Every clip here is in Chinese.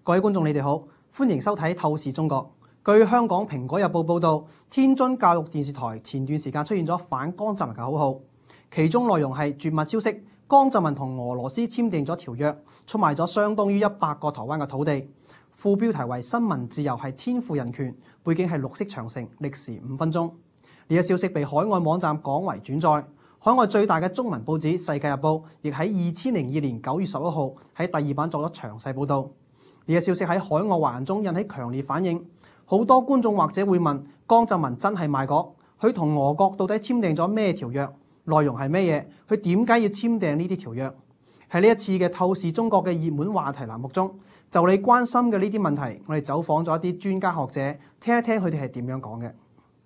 各位觀眾，你哋好，歡迎收睇《透視中國》。據香港《蘋果日報》報導，天津教育電視台前段時間出現咗反江澤民嘅口號，其中內容係絕密消息，江澤民同俄羅斯簽訂咗條約，出賣咗相當於100個台灣嘅土地。副標題為新聞自由係天賦人權，背景係綠色長城，歷時5分鐘。呢個消息被海外網站廣為轉載，海外最大嘅中文報紙《世界日報》亦喺2002年9月11號喺第2版作咗詳細報導。呢個消息喺海外華人中引起強烈反應，好多觀眾或者會問：江澤民真係賣國？佢同俄國到底簽訂咗咩條約？內容係咩嘢？佢點解要簽訂呢啲條約？喺呢一次嘅透視中國嘅熱門話題欄目中，就你關心嘅呢啲問題，我哋走訪咗一啲專家學者，聽一聽佢哋係點樣講嘅。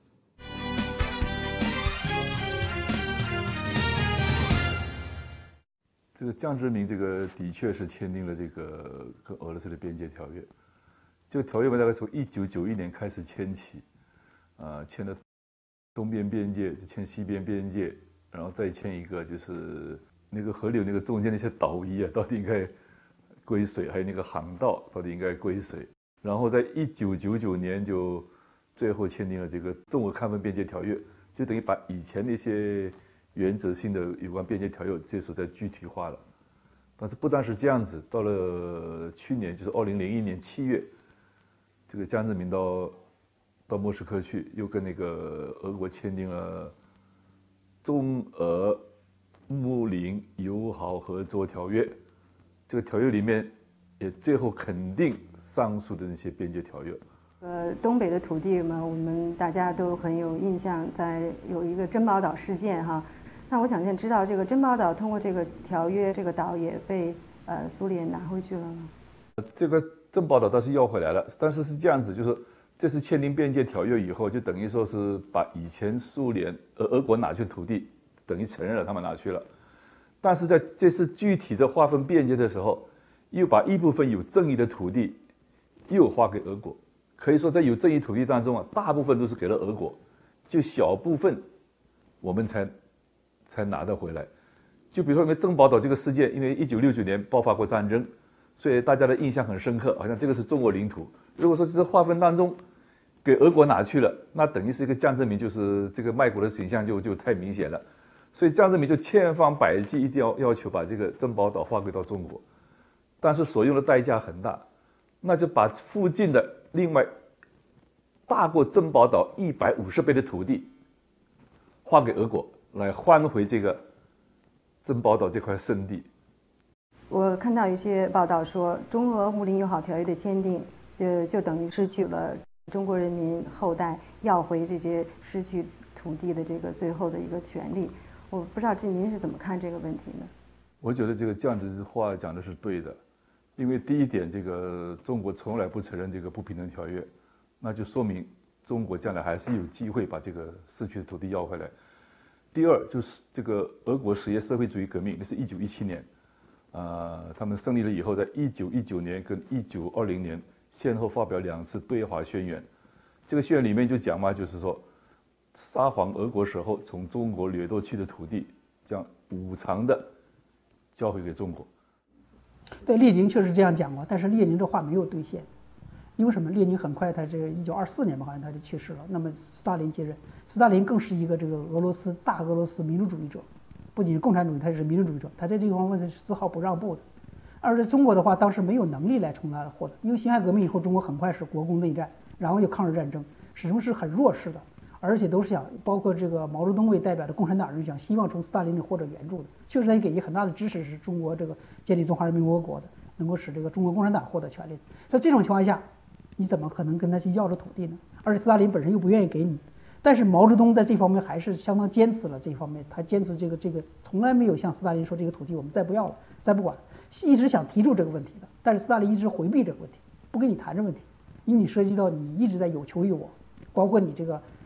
這個江澤民這個的確是簽訂了這個跟俄羅斯的邊界條約。這個條約大概從1991年開始簽起，簽了東邊邊界，簽西邊邊界，然後再簽一個就是那個河流那個中間那些島嶼啊，到底應該歸誰？還有那個航道到底應該歸誰？然後在1999年就最後簽訂了這個中俄勘分邊界條約，就等於把以前那些原則性的有關邊界條約，這時候再具體化了。但是不單是這樣子，到了去年，就是2001年7月，這個江澤民到莫斯科去，又跟那個俄國簽訂了中俄睦鄰友好合作條約。這個條約裡面也最後肯定上述的那些邊界條約。 東北的土地嘛，我們大家都很有印象，在有一個珍寶島事件哈。那我想先知道，這個珍寶島通過這個條約，這個島也被蘇聯拿回去了嗎？ 這個珍寶島倒是要回來了，但是是這樣子，就是這次簽訂邊界條約以後，就等於說是把以前蘇聯俄國拿去的土地，等於承認了他們拿去了。但是在這次具體的劃分邊界的時候，又把一部分有爭議的土地又劃給俄國。可以說在有爭議土地當中啊，大部分都是給了俄國，就小部分我們才拿得回來。就比如說因為珍寶島這個事件，因為1969年爆發過戰爭，所以大家的印象很深刻，好像這個是中國領土。如果說這劃分當中給俄國拿去了，那等於是一個江澤民就是這個賣國的形象就太明顯了。所以江澤民就千方百計一定要求把這個珍寶島劃歸到中國，但是所用的代價很大，那就把附近的另外大過珍寶島150倍的土地劃給俄國，來換回這個珍寶島這塊聖地。 我看到一些報道說，中俄睦鄰友好條約的簽訂，就等於失去了中國人民後代要回這些失去土地的這個最後的一個權利。我不知道您是怎麼看這個問題呢？ 我覺得這個這樣子的話講的是對的，因為第一點，這個中國從來不承認這個不平等條約，那就說明中國將來還是有機會把這個失去的土地要回來。第二就是這個俄國實業社會主義革命，那是1917年，他們勝利了以後，在1919年跟1920年先後發表2次對華宣言。這個宣言裡面就講嘛，就是說撒謊俄國時候從中國掠奪去的土地，將無償的交回給中國。 對，列寧確實這樣講過，但是列寧這話沒有兌現，因為什麼？列寧很快他這個1924年吧，好像他就去世了。那麼斯大林接任，斯大林更是一個這個大俄羅斯民主主義者，不僅是共產主義，他也是民主主義者，他在這個方面是絲毫不讓步的。而在中國的話，當時沒有能力來從他獲得，因為辛亥革命以後，中國很快是國共內戰，然後又抗日戰爭，始終是很弱勢的。而且都是想，包括這個毛澤東為代表的共產黨人講，希望從斯大林裡獲得援助的，確實他給予很大的支持，是中國這個建立中華人民共和國的，能夠使這個中國共產黨獲得權利。在這種情況下，你怎麼可能跟他去要這土地呢？而且斯大林本身又不願意給你，但是毛澤東在這方面還是相當堅持了這方面，他堅持這個從來沒有向斯大林說這個土地我們再不要了，再不管，一直想提出這個問題的，但是斯大林一直回避這個問題，不跟你談這個問題，因為你涉及到你一直在有求於我，包括你這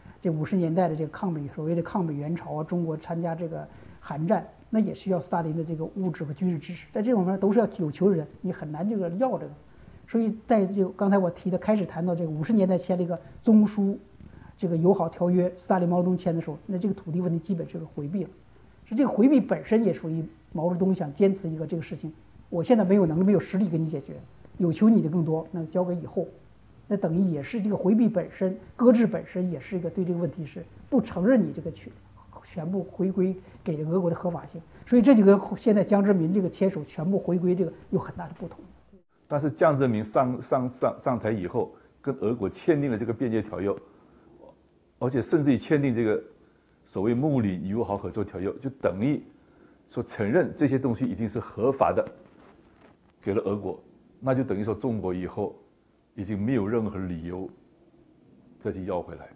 50年代的這個抗美，所謂的抗美援朝啊，中國參加這個韓戰，那也需要斯大林的這個物質和軍事支持，在這種方面都是要有求人，你很難這個要這個。所以在這個剛才我提的開始談到這個50年代簽了一個中蘇這個友好條約，斯大林毛澤東簽的時候，那這個土地問題基本就是回避了。是這個回避本身也屬於毛澤東想堅持一個這個事情，我現在沒有能力沒有實力給你解決， 有求你的更多，那交给以后，那等于也是这个回避本身，搁置本身也是一个对这个问题是不承认你这个全部回归给俄国的合法性，所以这就跟现在江泽民这个签署全部回归这个有很大的不同。 但是江泽民上台以后，跟俄国签订了这个边界条约，而且甚至于签订这个所谓睦邻友好合作条约，就等于说承认这些东西已经是合法的，给了俄国，那就等于说中国以后已经没有任何理由再去要回来。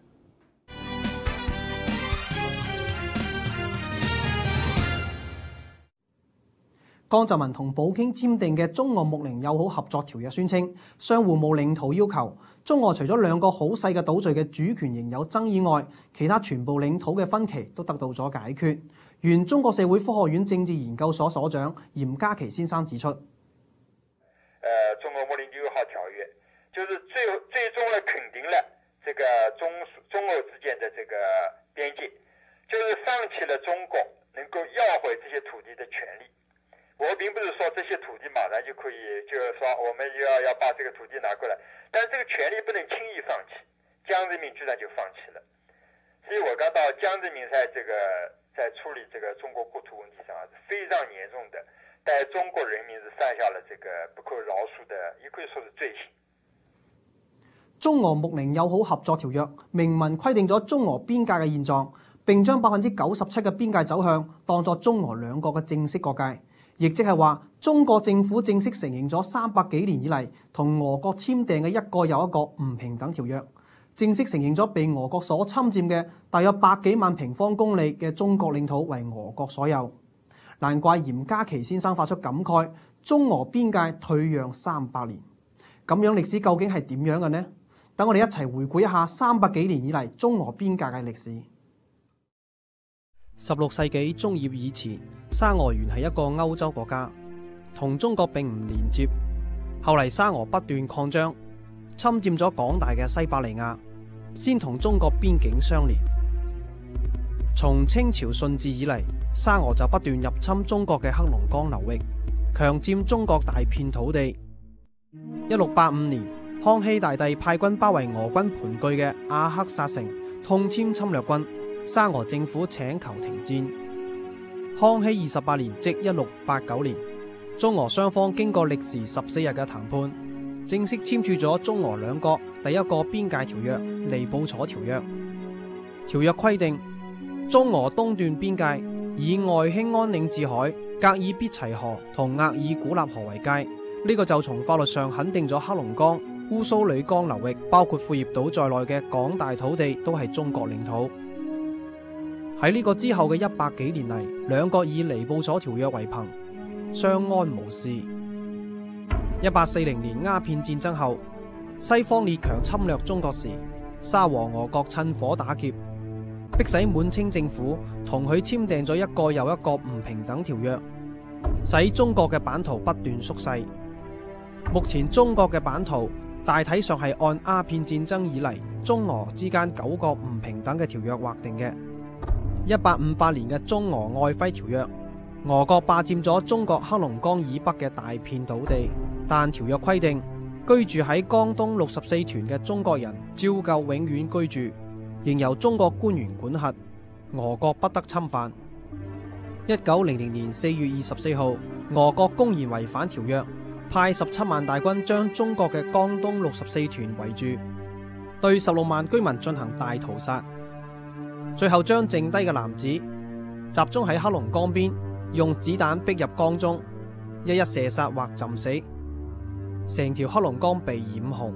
江澤民同普京簽訂嘅中俄睦鄰友好合作條約宣稱，相互冇領土要求。中俄除咗兩個好細嘅島嶼嘅主權仍有爭議外，其他全部領土嘅分歧都得到咗解決。原中國社會科學院政治研究所所長嚴家祺先生指出， 中俄睦鄰友好條約就是最終呢肯定了這個中俄之間的這個邊界，就是放棄了中國能夠要回這些土地的權利。我並不是說這些土地馬上就可以，就是說我們要把這個土地拿過來，但是這個權利不能輕易放棄。江澤民居然就放棄了，所以我感到江澤民在處理這個中國國土問題上是非常嚴重的，對中國人民是犯下了這個不可饒恕的，也可以說是罪行。 中俄睦鄰友好合作條約明文規定咗中俄邊界嘅現狀，並將97%嘅邊界走向當作中俄兩國嘅正式國界。亦即係話，中國政府正式承認咗300幾年以嚟同俄國簽訂嘅一個又一個唔平等條約，正式承認咗被俄國所侵佔嘅大約100幾萬平方公里嘅中國領土為俄國所有。難怪嚴家祺先生發出感慨：中俄邊界退讓300年。咁樣歷史究竟係點樣嘅呢？等我哋一齊回顧一下300幾年以嚟中俄邊界嘅歷史。16世紀中葉以前，沙俄原係一個歐洲國家，同中國並唔連接。後嚟沙俄不斷擴張，侵佔咗廣大嘅西伯利亞，先同中國邊境相連。從清朝順治以嚟，沙俄就不斷入侵中國嘅黑龍江流域，強佔中國大片土地。1685年，康熙大帝派軍包圍俄軍盤踞嘅阿克薩城，痛殲侵略軍。沙俄政府請求停戰。康熙28年，即1689年，中俄雙方經過歷時14日嘅談判，正式簽署咗中俄兩國第一個邊界條約《尼布楚條約》。條約規定，中俄東段邊界以外興安嶺至海、格爾必齊河同額爾古納河為界。呢個就從法律上肯定咗黑龍江、烏蘇里江流域，包括庫頁島在內嘅廣大土地都係中國領土。喺呢個之後嘅100幾年嚟，兩國以尼布楚條約為憑，相安無事。1840年鴉片戰爭後，西方列強侵略中國時，沙和俄國趁火打劫，迫使滿清政府同佢簽訂咗一個又一個唔平等條約，使中國嘅版圖不斷縮細。目前中國嘅版圖大體上係按鴉片戰爭以嚟中俄之間9個唔平等嘅條約劃定嘅。1858年嘅中俄愛輝條約，俄國霸佔咗中國黑龍江以北嘅大片土地，但條約規定，居住喺江東64團嘅中國人照舊永遠居住，仍由中國官員管轄，俄國不得侵犯。1900年4月24號，俄國公然違反條約，派17萬大軍將中國嘅江東64團圍住，對16萬居民進行大屠殺。最後將剩低嘅男子集中喺黑龍江邊，用子彈逼入江中，一一射殺或浸死，成條黑龍江被染紅。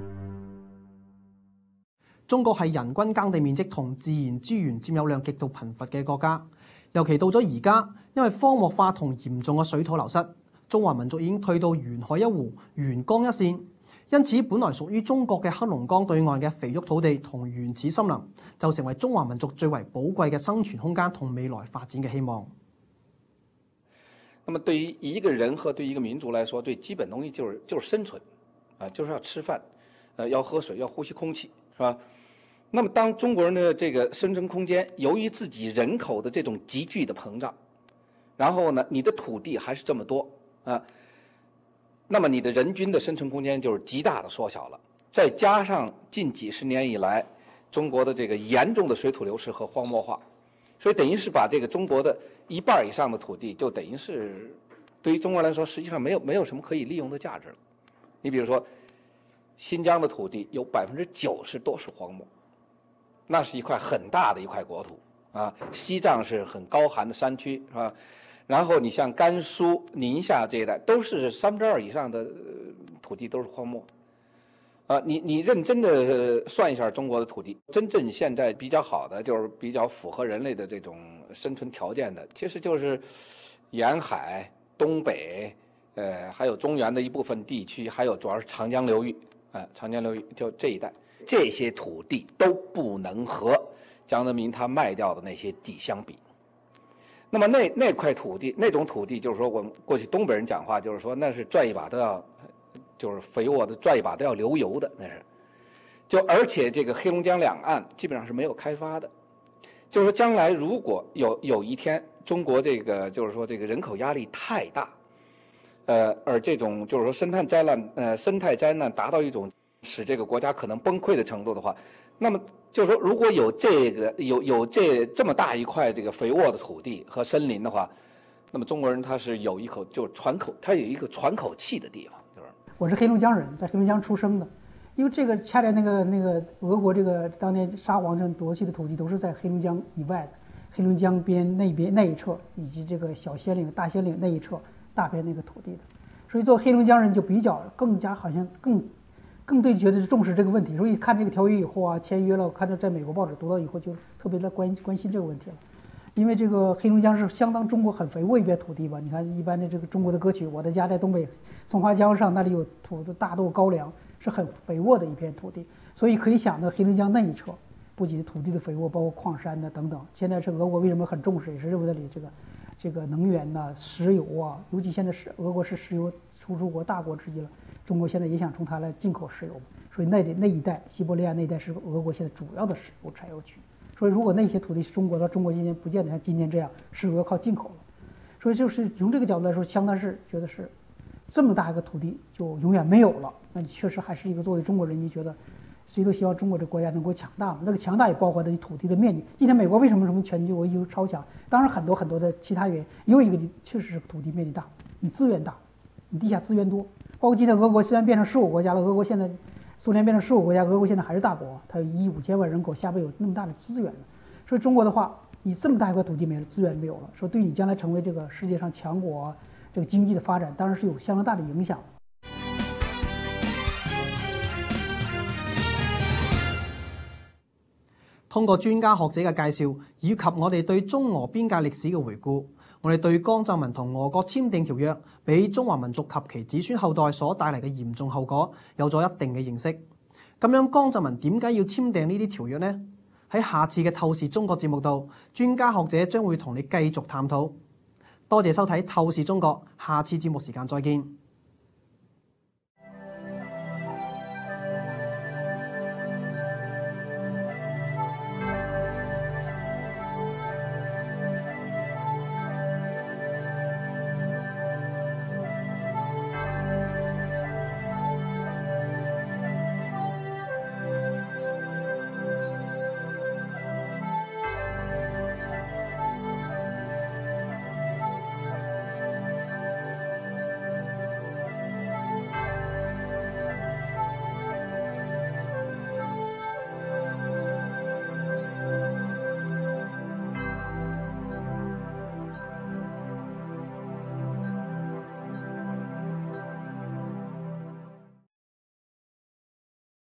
中國係人均耕地面積同自然資源佔有量極度貧乏嘅國家，尤其到咗而家，因為荒漠化同嚴重嘅水土流失，中華民族已經退到沿海一湖、沿江一線。因此，本來屬於中國嘅黑龍江對岸嘅肥沃土地同原始森林，就成為中華民族最為寶貴嘅生存空間同未來發展嘅希望。 那麼對於一個人和對一個民族來說，最基本東西就是生存，就是要吃飯，要喝水，要呼吸空氣，是吧？那麼當中國人的這個生存空間由於自己人口的這種急劇的膨脹，然後呢，你的土地還是這麼多啊。 那么你的人均的生存空间就是极大的缩小了。再加上近几十年以来中国的这个严重的水土流失和荒漠化，所以等于是把这个中国的1半以上的土地，就等于是对于中国来说，实际上没有什么可以利用的价值了。你比如说，新疆的土地有90%多是荒漠，那是一块很大的一块国土啊。西藏是很高寒的山区，是吧？然后你像甘肃、宁夏这一带，都是2%以上的土地都是荒漠。你认真的算一下中国的土地，真正现在比较好的，就是比较符合人类的这种生存条件的，其实就是沿海、东北，还有中原的一部分地区，还有主要是长江流域，长江流域就这一带，这些土地都不能和江泽民他卖掉的那些地相比。那么那块土地，那种土地，就是说我们过去东北人讲话，就是说那是拽一把都要。就是肥沃的，拽一把都要流油的，那是。而且这个黑龙江两岸基本上是没有开发的。就是说，将来如果有一天中国这个就是说这个人口压力太大，而这种就是说生态灾难达到一种使这个国家可能崩溃的程度的话，那么就是说，如果有这么大一块这个肥沃的土地和森林的话，那么中国人他是有一口就是他有一个喘口气的地方。 我是黑龙江人，在黑龙江出生的，因为这个恰恰那个俄国这个当年沙皇上夺去的土地都是在黑龙江以外的，黑龙江边那一侧，以及这个小仙岭、大仙岭那一侧大片那个土地的，所以做黑龙江人就比较更加好像更对觉得重视这个问题，所以看这个条约以后啊，签约了，看到在美国报纸读到以后就特别的关心这个问题了。因为这个黑龙江是相当中国很肥沃一片土地吧，你看一般的这个中国的歌曲，我的家在东北松花江上，那里有大豆高粱，是很肥沃的一片土地，所以可以想到黑龙江那一侧不仅土地的肥沃，包括矿山呐等等。现在是俄国为什么很重视，也是认为那里这个能源呐、石油啊，尤其现在俄国是石油输出国大国之一了，中国现在也想从它来进口石油，所以那一带西伯利亚那一带是俄国现在主要的石油产油区。所以，如果那些土地是中国的，中国今天不见得像今天这样是俄靠进口了。所以，就是从这个角度来说，相当是觉得是这么大一个土地就永远没有了。那你确实还是一个作为中国人民觉得，谁都希望中国这个国家能够强大嘛。那个强大也包括了你土地的面积。今天美国为什么全球一超强？当然很多很多的其他原因，有一个确实是土地面积大，你资源大，你地下资源多。包括今天俄国虽然变成15国家了，俄国现在。苏联变成15国家，俄国现在还是大国，它有1亿5千万人口，下边有那么大的资源。所以中国的话，你这么大一块土地没了，资源没有了，说对你将来成为这个世界上强国，这个经济的发展，当然是有相当大的影响。 通過專家學者嘅介紹，以及我哋對中俄邊界歷史嘅回顧，我哋對江澤民同俄國簽訂條約，俾中華民族及其子孫後代所帶嚟嘅嚴重後果，有咗一定嘅認識。咁樣江澤民點解要簽訂呢啲條約呢？喺下次嘅透視中國節目度，專家學者將會同你繼續探討。多謝收睇透視中國，下次節目時間再見。